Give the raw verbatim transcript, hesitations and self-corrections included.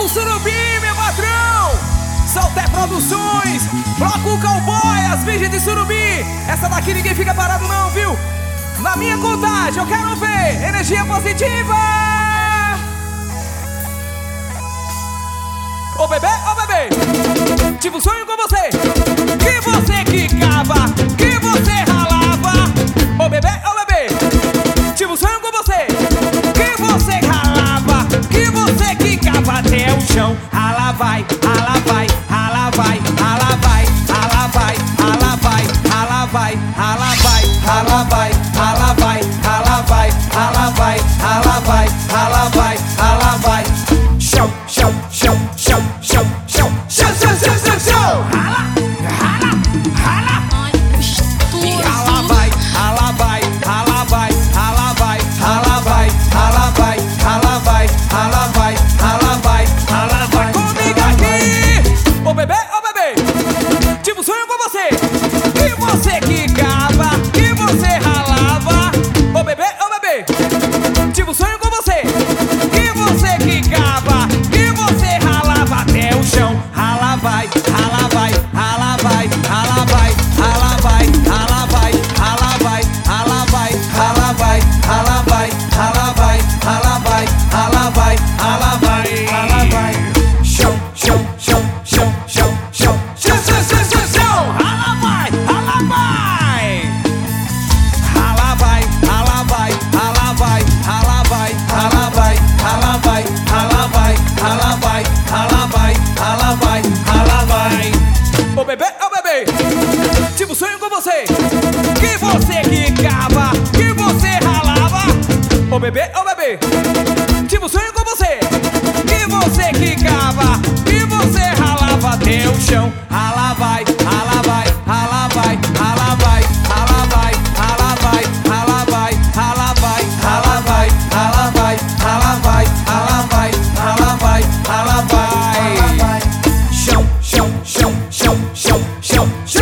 Surubim, meu patrão! Solté Produções, Bloco Cowboy, as Virgens de Surubim. Essa daqui ninguém fica parado não, viu? Na minha contagem, eu quero ver energia positiva. Ô bebê, ô bebê, tive um sonho com você, que você quicava, que você ralava. Ô bebê, ô bebê, tive um sonho com você, que você ralava, que você quicava até o chão. Rala vai, rala vai, rala vai, rala vai, rala vai, rala vai, rala vai, rala vai, rala vai, rala vai, rala vai, rala vai, rala vai, rala vai, rala vai. Chão, chão, chão, chão, chão, chão, chão, chão, chão, chão, chão. Rala, rala, rala. E rala vai, rala vai, rala vai, rala vai, rala vai, rala vai, rala vai, rala vai, rala vai, rala vai. Comigo aqui, ô bebê, ô bebê, tive um sonho com você, que você quicava, que você ralava. Ô bebê, ô bebê, tive um sonho com você, que você quicava, que você ralava até o chão. Rala vai, rala vai, rala vai, rala vai, rala vai, rala vai, rala vai, rala vai, rala vai, rala vai, rala vai, rala vai, rala vai, rala vai, rala vai. Chão, chão, chão, chão, chão, chão, chão, chão, chão, chão, chão. Rala vai, rala vai. Rala vai, rala vai, rala vai, rala vai, rala vai, rala vai, rala vai, rala vai, rala vai, rala vai, rala vai. Ô bebê, ô bebê, tive um sonho com você, que você quicava, que você ralava. Ô bebê, ô bebê, tive um sonho com você, que você quicava, que você ralava até o chão. Rala vai, rala vai, rala vai, rala vai, rala vai, rala vai, rala vai, rala vai, rala vai, rala vai, rala vai, rala vai, rala vai, rala vai. Chão, chão, chão, chão, chão, chão, chão.